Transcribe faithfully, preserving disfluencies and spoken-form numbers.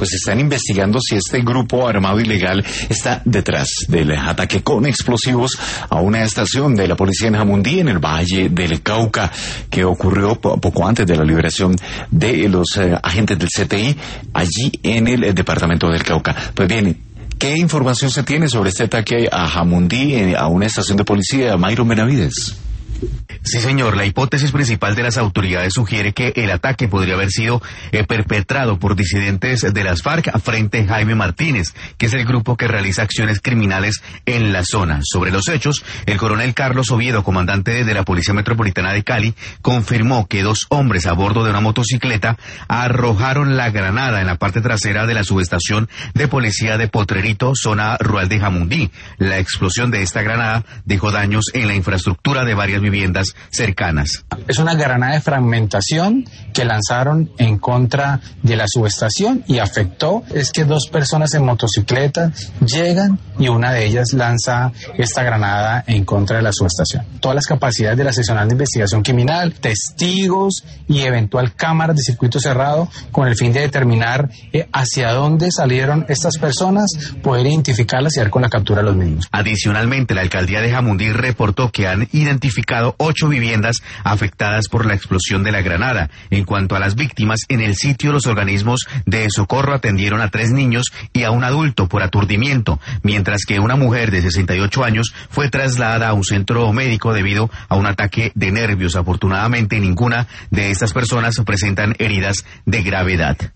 pues están investigando si este grupo armado ilegal está detrás del ataque con explosivos a una estación de la policía en Jamundí, en el Valle del Cauca, que ocurrió po- poco antes de la liberación de los eh, agentes del C T I allí en el eh, departamento del Cauca. Pues bien, ¿qué información se tiene sobre este ataque a Jamundí, eh, a una estación de policía? Mayron Benavides. Sí, señor. La hipótesis principal de las autoridades sugiere que el ataque podría haber sido eh, perpetrado por disidentes de las FARC frente a Jaime Martínez, que es el grupo que realiza acciones criminales en la zona. Sobre los hechos, el coronel Carlos Oviedo, comandante de la Policía Metropolitana de Cali, confirmó que dos hombres a bordo de una motocicleta arrojaron la granada en la parte trasera de la subestación de policía de Potrerito, zona rural de Jamundí. La explosión de esta granada dejó daños en la infraestructura de varias viviendas cercanas. Es una granada de fragmentación que lanzaron en contra de la subestación y afectó, es que dos personas en motocicleta llegan y una de ellas lanza esta granada en contra de la subestación. Todas las capacidades de la seccional de investigación criminal, testigos y eventual cámaras de circuito cerrado con el fin de determinar eh, hacia dónde salieron estas personas, poder identificarlas y dar con la captura de los mismos. Adicionalmente, la alcaldía de Jamundí reportó que han identificado ocho viviendas afectadas por la explosión de la granada. En cuanto a las víctimas, en el sitio los organismos de socorro atendieron a tres niños y a un adulto por aturdimiento, mientras que una mujer de sesenta y ocho años fue trasladada a un centro médico debido a un ataque de nervios. Afortunadamente, ninguna de estas personas presentan heridas de gravedad.